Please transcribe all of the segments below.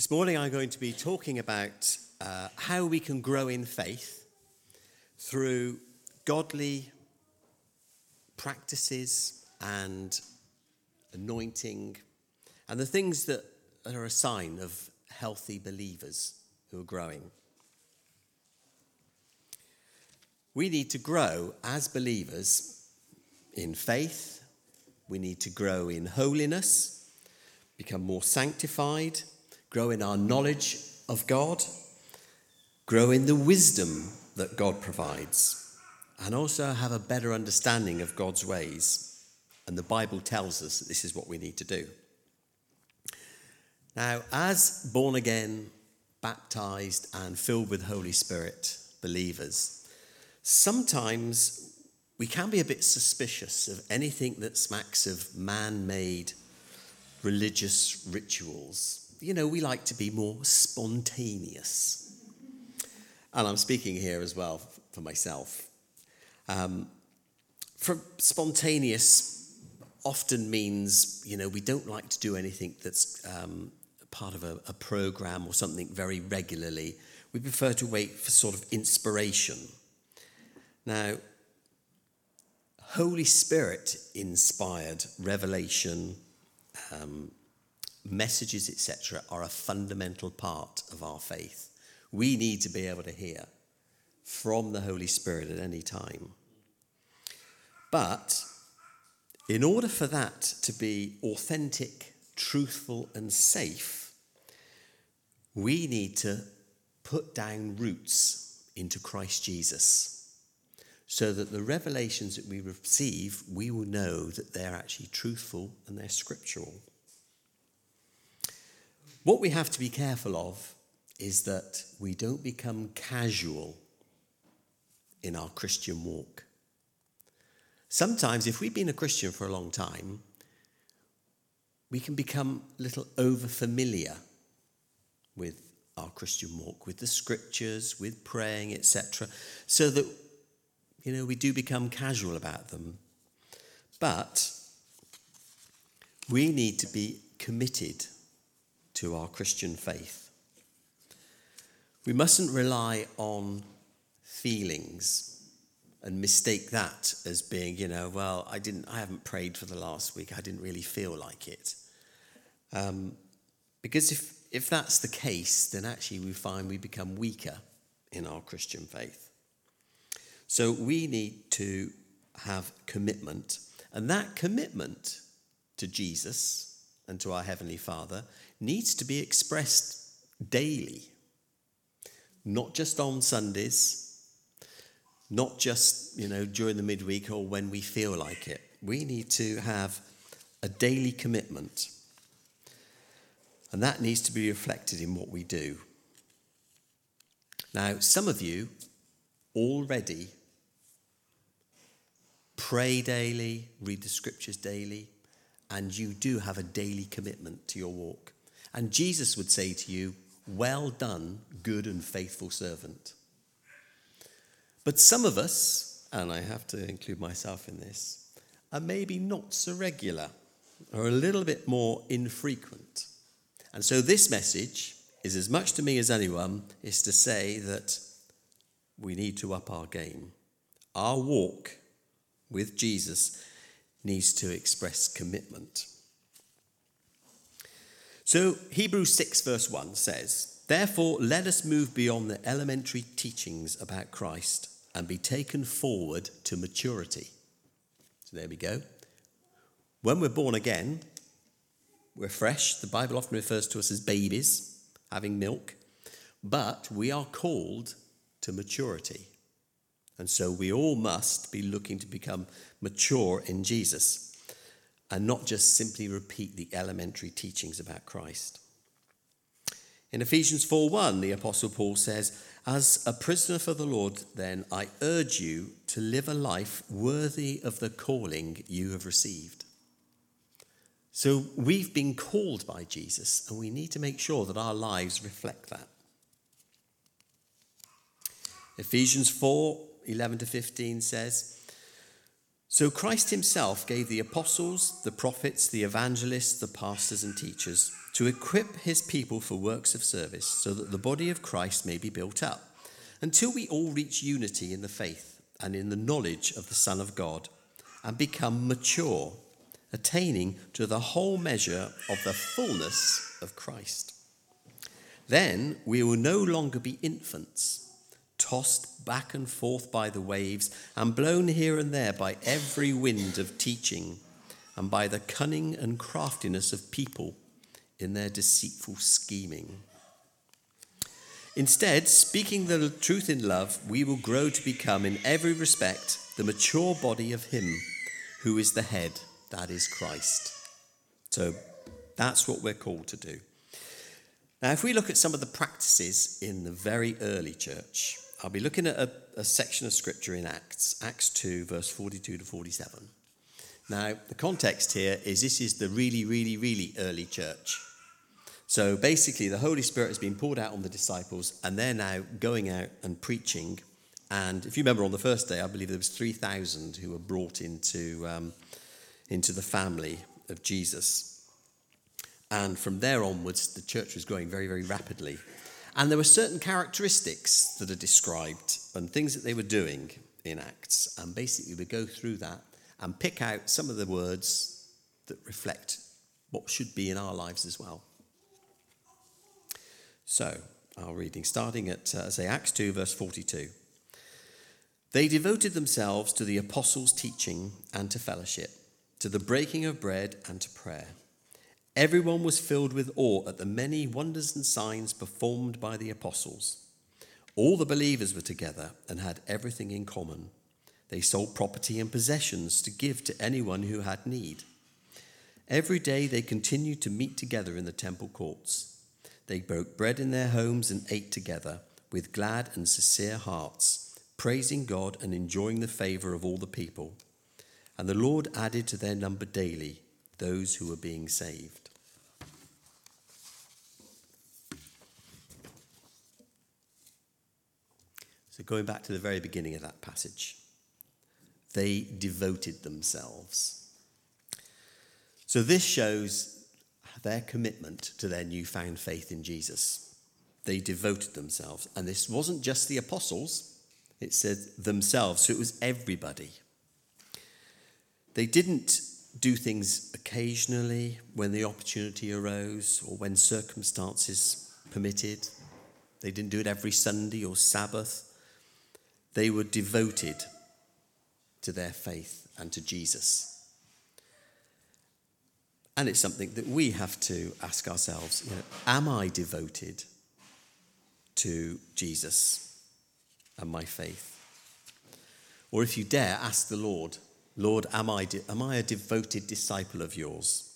This morning I'm going to be talking about how we can grow in faith through godly practices and anointing and the things that are a sign of healthy believers who are growing. We need to grow as believers in faith. We need to grow in holiness, become more sanctified, grow in our knowledge of God, grow in the wisdom that God provides, and also have a better understanding of God's ways. And the Bible tells us that this is what we need to do. Now, as born-again, baptized, and filled with Holy Spirit believers, sometimes we can be a bit suspicious of anything that smacks of man-made religious rituals. You know, we like to be more spontaneous. And I'm speaking here as well for myself. For spontaneous often means, you know, we don't like to do anything that's part of a program or something very regularly. We prefer to wait for sort of inspiration. Now, Holy Spirit inspired revelation, messages, etc., are a fundamental part of our faith. We need to be able to hear from the Holy Spirit at any time. But in order for that to be authentic, truthful, and safe, we need to put down roots into Christ Jesus, so that the revelations that we receive, we will know that they're actually truthful and they're scriptural. What we have to be careful of is that we don't become casual in our Christian walk. Sometimes, if we've been a Christian for a long time, we can become a little over-familiar with our Christian walk, with the scriptures, with praying, etc., so that, you know, we do become casual about them. But we need to be committed to our Christian faith. We mustn't rely on feelings and mistake that as being, you know, well, I haven't prayed for the last week, I didn't really feel like it. Because if that's the case, then actually we find we become weaker in our Christian faith. So we need to have commitment, and that commitment to Jesus and to our Heavenly Father needs to be expressed daily, not just on Sundays, not just, you know, during the midweek or when we feel like it. We need to have a daily commitment, and that needs to be reflected in what we do. Now, some of you already pray daily, read the scriptures daily, and you do have a daily commitment to your walk. And Jesus would say to you, well done, good and faithful servant. But some of us, and I have to include myself in this, are maybe not so regular, or a little bit more infrequent. And so this message is as much to me as anyone, is to say that we need to up our game. Our walk with Jesus needs to express commitment. So Hebrews 6 verse 1 says, "Therefore let us move beyond the elementary teachings about Christ and be taken forward to maturity." So there we go. When we're born again, we're fresh. The Bible often refers to us as babies, having milk, but we are called to maturity. And so we all must be looking to become mature in Jesus and not just simply repeat the elementary teachings about Christ. In Ephesians 4:1, the Apostle Paul says, "As a prisoner for the Lord, then, I urge you to live a life worthy of the calling you have received." So we've been called by Jesus, and we need to make sure that our lives reflect that. Ephesians 4:11-15 says, "So Christ himself gave the apostles, the prophets, the evangelists, the pastors and teachers to equip his people for works of service, so that the body of Christ may be built up, until we all reach unity in the faith and in the knowledge of the Son of God, and become mature, attaining to the whole measure of the fullness of Christ. Then we will no longer be infants, tossed back and forth by the waves and blown here and there by every wind of teaching and by the cunning and craftiness of people in their deceitful scheming. Instead, speaking the truth in love, we will grow to become in every respect the mature body of him who is the head, that is Christ. So that's what we're called to do. Now, if we look at some of the practices in the very early church, I'll be looking at a section of scripture in Acts 2, verse 42 to 47. Now, the context here is this is the really, really, really early church. So basically, the Holy Spirit has been poured out on the disciples, and they're now going out and preaching. And if you remember, on the first day, I believe there was 3,000 who were brought into the family of Jesus. And from there onwards, the church was growing very, very rapidly. And there were certain characteristics that are described and things that they were doing in Acts. And basically, we go through that and pick out some of the words that reflect what should be in our lives as well. So, our reading, starting at, Acts 2, verse 42. They devoted themselves to the apostles' teaching and to fellowship, to the breaking of bread and to prayer. Everyone was filled with awe at the many wonders and signs performed by the apostles. All the believers were together and had everything in common. They sold property and possessions to give to anyone who had need. Every day they continued to meet together in the temple courts. They broke bread in their homes and ate together with glad and sincere hearts, praising God and enjoying the favor of all the people. And the Lord added to their number daily those who were being saved. So going back to the very beginning of that passage, they devoted themselves. So this shows their commitment to their newfound faith in Jesus. They devoted themselves. And this wasn't just the apostles, it said themselves, so it was everybody. They didn't do things occasionally when the opportunity arose or when circumstances permitted. They didn't do it every Sunday or Sabbath. They were devoted to their faith and to Jesus. And it's something that we have to ask ourselves, am I devoted to Jesus and my faith? Or if you dare, ask the Lord, Lord, am I a devoted disciple of yours?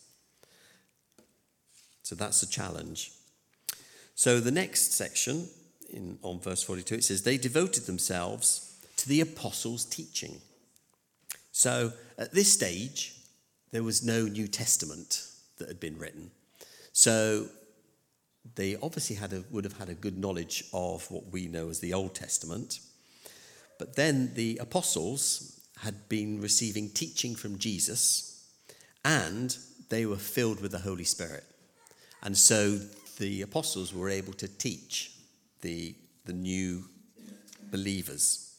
So that's a challenge. So the next section, on verse 42, it says, they devoted themselves to the apostles' teaching. So at this stage, there was no New Testament that had been written. So they obviously would have had a good knowledge of what we know as the Old Testament. But then the apostles had been receiving teaching from Jesus, and they were filled with the Holy Spirit. And so the apostles were able to teach the new believers.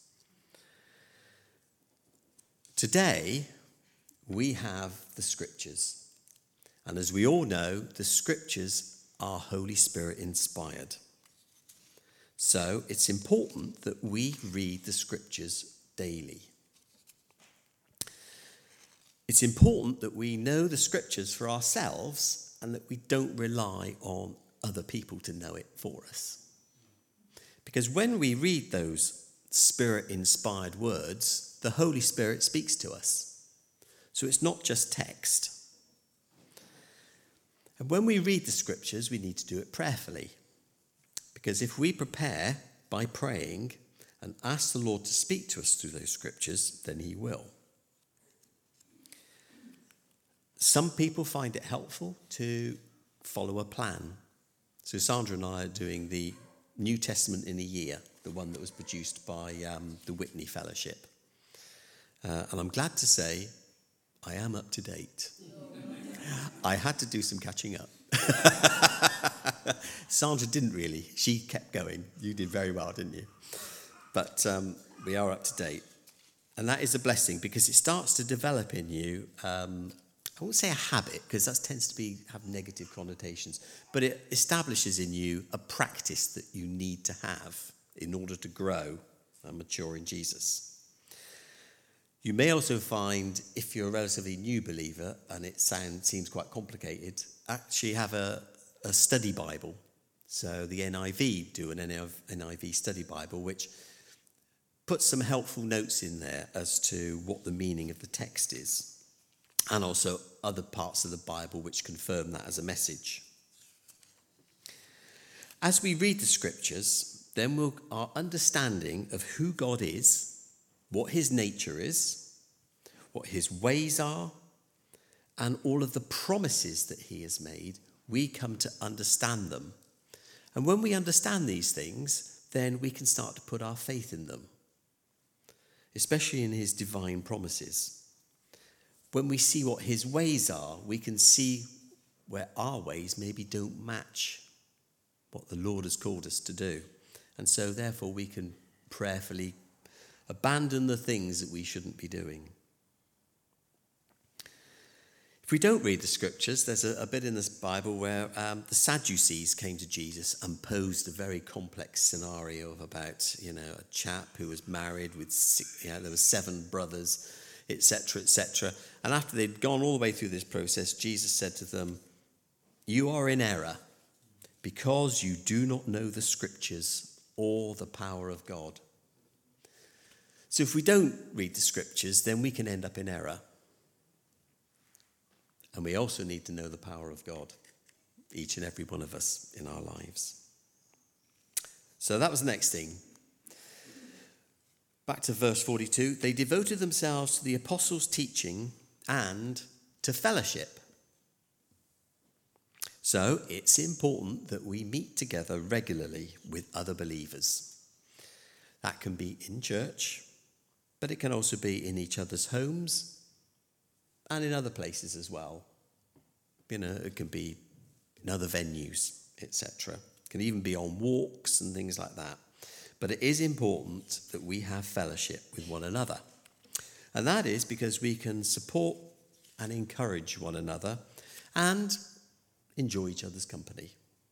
Today, we have the scriptures. And as we all know, the scriptures are Holy Spirit inspired. So it's important that we read the scriptures daily. It's important that we know the scriptures for ourselves and that we don't rely on other people to know it for us. Because when we read those Spirit-inspired words, the Holy Spirit speaks to us. So it's not just text. And when we read the scriptures, we need to do it prayerfully. Because if we prepare by praying and ask the Lord to speak to us through those scriptures, then he will. Some people find it helpful to follow a plan. So Sandra and I are doing the New Testament in a year, the one that was produced by the Whitney Fellowship. And I'm glad to say I am up to date. I had to do some catching up. Sandra didn't really. She kept going. You did very well, didn't you? But we are up to date. And that is a blessing because it starts to develop in you, I won't say a habit because that tends to have negative connotations, but it establishes in you a practice that you need to have in order to grow and mature in Jesus. You may also find, if you're a relatively new believer and it seems quite complicated, actually have a study Bible. So the NIV do an NIV study Bible, which puts some helpful notes in there as to what the meaning of the text is, and also other parts of the Bible which confirm that as a message. As we read the scriptures, then our understanding of who God is, what his nature is, what his ways are, and all of the promises that he has made, we come to understand them. And when we understand these things, then we can start to put our faith in them, especially in his divine promises. When we see what his ways are, we can see where our ways maybe don't match what the Lord has called us to do. And so therefore we can prayerfully abandon the things that we shouldn't be doing. If we don't read the scriptures, there's a bit in this Bible where the Sadducees came to Jesus and posed a very complex scenario about, a chap who was married with there were 7 brothers, etc., etc. And after they'd gone all the way through this process, Jesus said to them, "You are in error because you do not know the scriptures or the power of God." So if we don't read the scriptures, then we can end up in error. And we also need to know the power of God, each and every one of us in our lives. So that was the next thing. Back to verse 42. They devoted themselves to the apostles' teaching and to fellowship. So it's important that we meet together regularly with other believers. That can be in church, but it can also be in each other's homes and in other places as well. It can be in other venues, etc. It can even be on walks and things like that. But it is important that we have fellowship with one another. And that is because we can support and encourage one another and enjoy each other's company.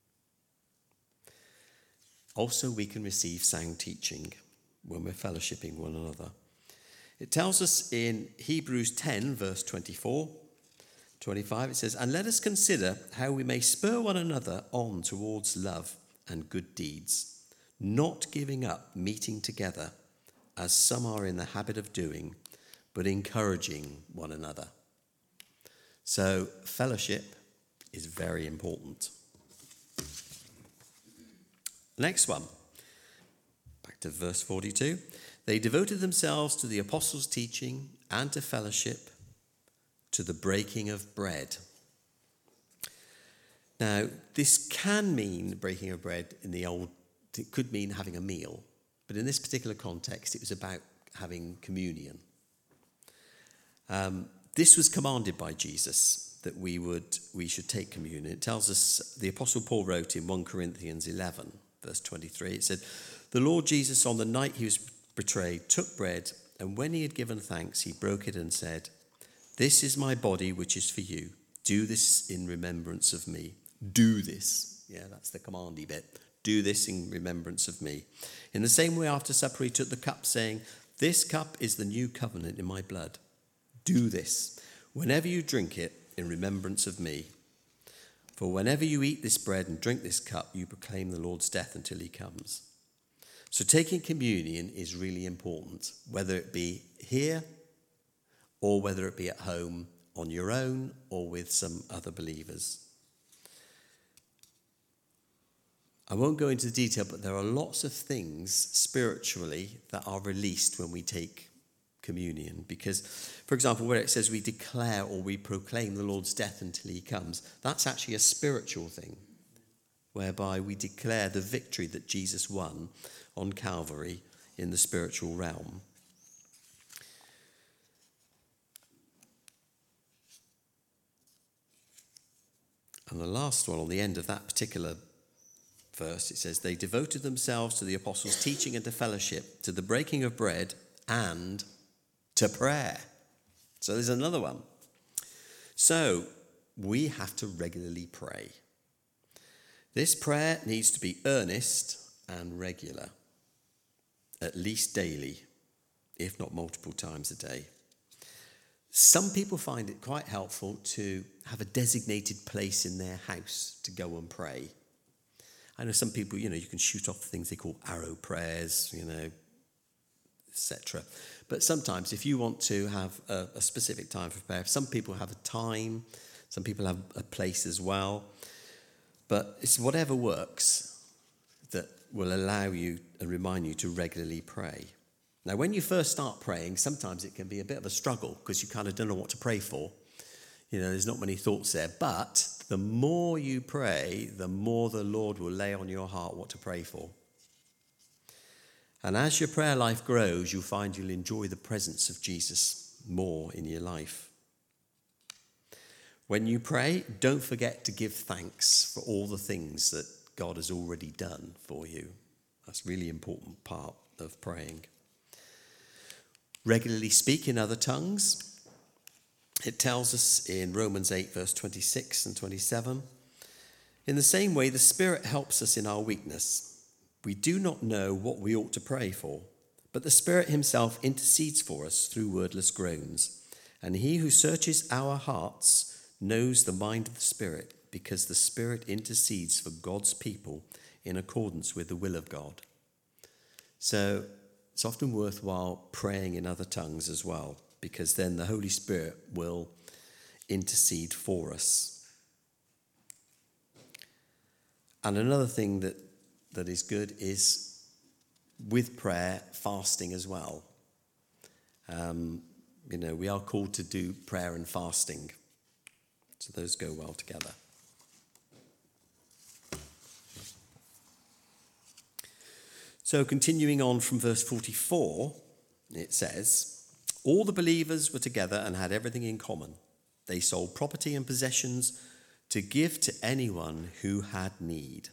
Also, we can receive sound teaching when we're fellowshipping one another. It tells us in Hebrews 10, verse 24, 25, it says, "And let us consider how we may spur one another on towards love and good deeds, not giving up meeting together, as some are in the habit of doing, but encouraging one another." So fellowship is very important. Next one, back to verse 42. They devoted themselves to the apostles' teaching and to fellowship, to the breaking of bread. Now, this can mean breaking of bread it could mean having a meal, but in this particular context, it was about having communion. This was commanded by Jesus that we should take communion. It tells us, the Apostle Paul wrote in 1 Corinthians 11, verse 23, it said, "The Lord Jesus, on the night he was betrayed, took bread, and when he had given thanks, he broke it and said, 'This is my body, which is for you. Do this in remembrance of me.'" Do this. Yeah, that's the commandy bit. "Do this in remembrance of me. In the same way, after supper, he took the cup, saying, 'This cup is the new covenant in my blood. Do this whenever you drink it in remembrance of me. For whenever you eat this bread and drink this cup, you proclaim the Lord's death until he comes.'" So taking communion is really important, whether it be here or whether it be at home on your own or with some other believers. I won't go into detail, but there are lots of things spiritually that are released when we take communion. Because, for example, where it says we declare or we proclaim the Lord's death until he comes, that's actually a spiritual thing, whereby we declare the victory that Jesus won on Calvary in the spiritual realm. And the last one, on the end of that particular verse, it says, they devoted themselves to the apostles' teaching and to fellowship, to the breaking of bread and to prayer. So there's another one. So we have to regularly pray. This prayer needs to be earnest and regular, at least daily, if not multiple times a day. Some people find it quite helpful to have a designated place in their house to go and pray. I know some people, you can shoot off things they call arrow prayers, etc. But sometimes if you want to have a specific time for prayer, some people have a time, some people have a place as well. But it's whatever works that will allow you and remind you to regularly pray. Now, when you first start praying, sometimes it can be a bit of a struggle because you kind of don't know what to pray for. There's not many thoughts there. But the more you pray, the more the Lord will lay on your heart what to pray for. And as your prayer life grows, you'll find you'll enjoy the presence of Jesus more in your life. When you pray, don't forget to give thanks for all the things that God has already done for you. That's a really important part of praying. Regularly speak in other tongues. It tells us in Romans 8, verse 26 and 27, in the same way, the Spirit helps us in our weakness. We do not know what we ought to pray for, but the Spirit himself intercedes for us through wordless groans. And he who searches our hearts knows the mind of the Spirit, because the Spirit intercedes for God's people in accordance with the will of God. So it's often worthwhile praying in other tongues as well, because then the Holy Spirit will intercede for us. And another thing that is good is with prayer, fasting as well. We are called to do prayer and fasting. So those go well together. So continuing on from verse 44, it says, all the believers were together and had everything in common. They sold property and possessions to give to anyone who had need.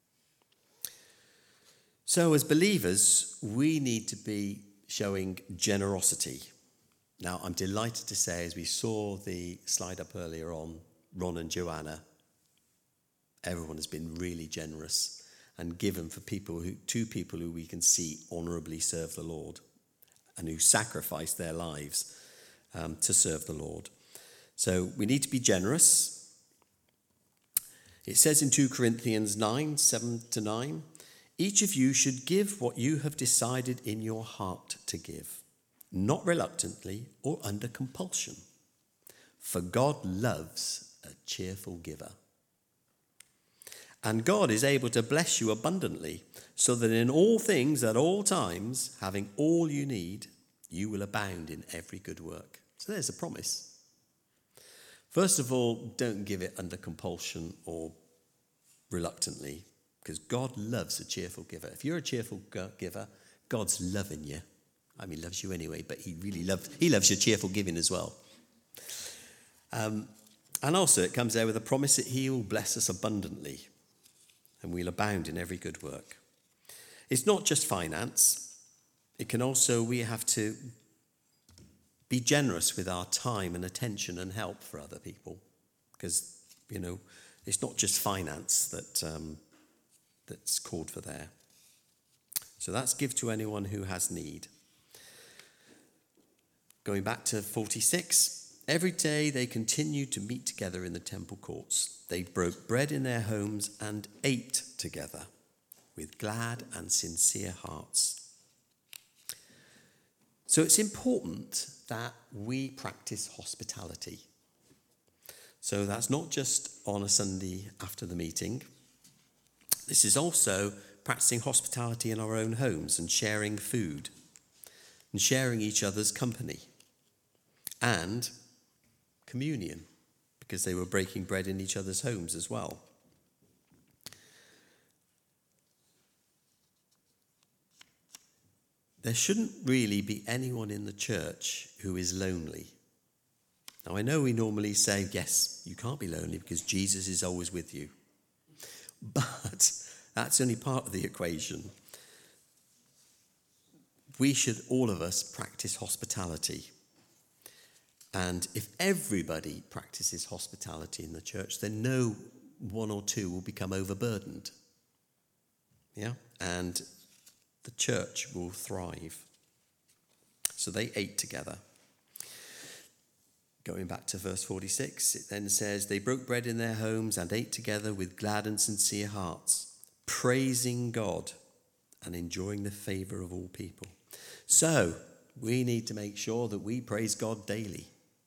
So as believers, we need to be showing generosity. Now, I'm delighted to say, as we saw the slide up earlier on, Ron and Joanna, everyone has been really generous and given for two people who we can see honourably serve the Lord and who sacrifice their lives to serve the Lord. So we need to be generous. It says in 2 Corinthians 9, 7-9, each of you should give what you have decided in your heart to give, not reluctantly or under compulsion, for God loves a cheerful giver. And God is able to bless you abundantly, so that in all things at all times, having all you need, you will abound in every good work. So there's a promise. First of all, don't give it under compulsion or reluctantly, because God loves a cheerful giver. If you're a cheerful giver, God's loving you. I mean, he loves you anyway, but he loves your cheerful giving as well. And also it comes there with a promise that he will bless us abundantly and we'll abound in every good work. It's not just finance. It can also, we have to be generous with our time and attention and help for other people, because, it's not just finance that's called for there. So that's give to anyone who has need. Going back to 46, every day they continued to meet together in the temple courts. They broke bread in their homes and ate together with glad and sincere hearts. So it's important that we practice hospitality. So that's not just on a Sunday after the meeting. This is also practicing hospitality in our own homes and sharing food and sharing each other's company, and communion, because they were breaking bread in each other's homes as well. There shouldn't really be anyone in the church who is lonely. Now, I know we normally say, yes, you can't be lonely because Jesus is always with you. But that's only part of the equation. We should, all of us, practice hospitality. And if everybody practices hospitality in the church, then no one or two will become overburdened. Yeah? And the church will thrive. So they ate together. Going back to verse 46, it then says, they broke bread in their homes and ate together with glad and sincere hearts, praising God and enjoying the favour of all people. So we need to make sure that we praise God daily.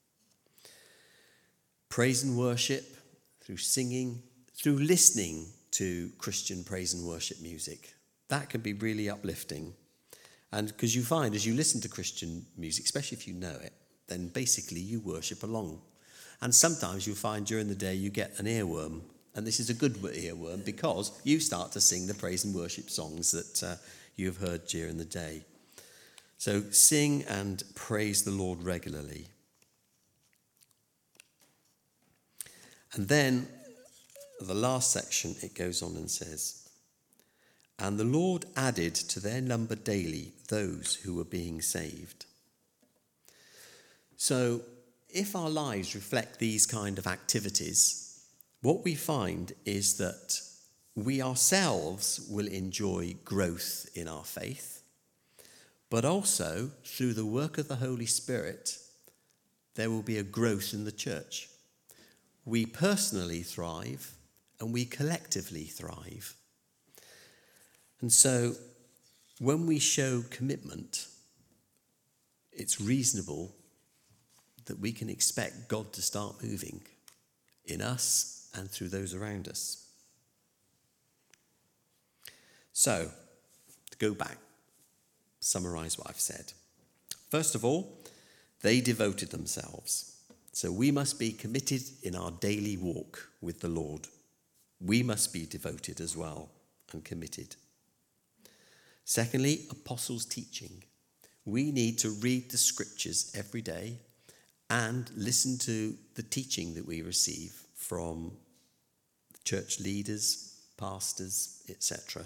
Praise and worship through singing, through listening to Christian praise and worship music. That can be really uplifting. And because you find as you listen to Christian music, especially if you know it, then basically you worship along. And sometimes you'll find during the day you get an earworm. And this is a good earworm because you start to sing the praise and worship songs that you've heard during the day. So sing and praise the Lord regularly. And then the last section, it goes on and says, and the Lord added to their number daily those who were being saved. So if our lives reflect these kind of activities, what we find is that we ourselves will enjoy growth in our faith, but also through the work of the Holy Spirit, there will be a growth in the church. We personally thrive and we collectively thrive. And so when we show commitment, it's reasonable that we can expect God to start moving in us and through those around us. So, to go back, summarize what I've said. First of all, they devoted themselves. So we must be committed in our daily walk with the Lord. We must be devoted as well and committed. Secondly, apostles' teaching. We need to read the scriptures every day and listen to the teaching that we receive from church leaders, pastors, etc.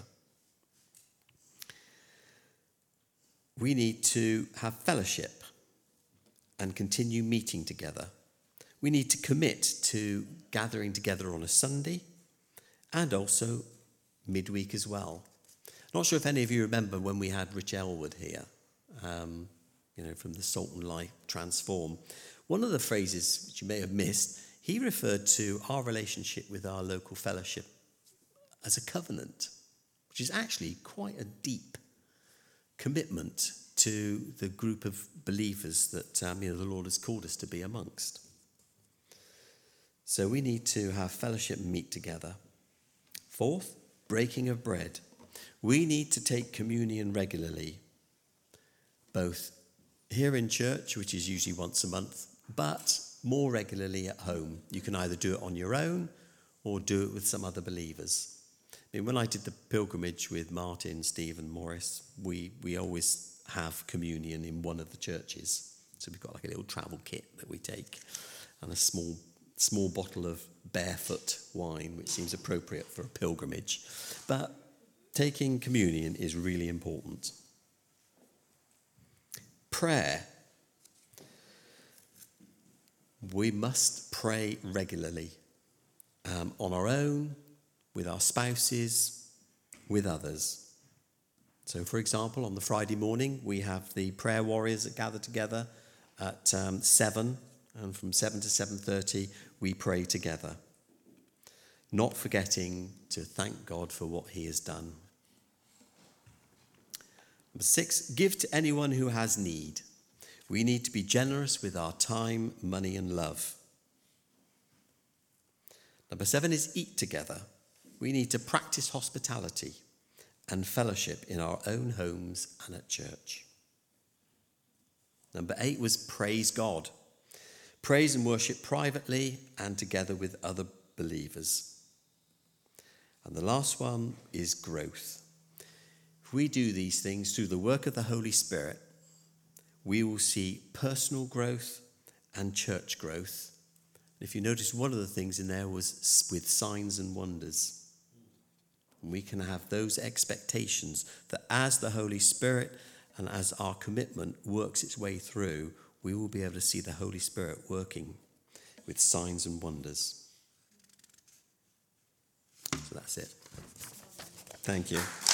We need to have fellowship and continue meeting together. We need to commit to gathering together on a Sunday and also midweek as well. Not sure if any of you remember when we had Rich Elwood here, from the Salt and Light Transform. One of the phrases which you may have missed, he referred to our relationship with our local fellowship as a covenant, which is actually quite a deep commitment to the group of believers that the Lord has called us to be amongst. So we need to have fellowship and meet together. Fourth, breaking of bread. We need to take communion regularly, both here in church, which is usually once a month, but more regularly at home. You can either do it on your own or do it with some other believers. When I did the pilgrimage with Martin, Steve and Morris, we always have communion in one of the churches. So we've got like a little travel kit that we take and a small bottle of Barefoot wine, which seems appropriate for a pilgrimage. But taking communion is really important. Prayer. We must pray regularly on our own, with our spouses, with others. So, for example, on the Friday morning, we have the prayer warriors that gather together at 7, and from 7 to 7:30, we pray together, not forgetting to thank God for what he has done. Number 6, give to anyone who has need. We need to be generous with our time, money, and love. Number 7 is eat together. We need to practice hospitality and fellowship in our own homes and at church. Number 8 was praise God. Praise and worship privately and together with other believers. And the last one is growth. If we do these things through the work of the Holy Spirit, we will see personal growth and church growth. If you notice, one of the things in there was with signs and wonders. And we can have those expectations that as the Holy Spirit and as our commitment works its way through, we will be able to see the Holy Spirit working with signs and wonders. So that's it. Thank you.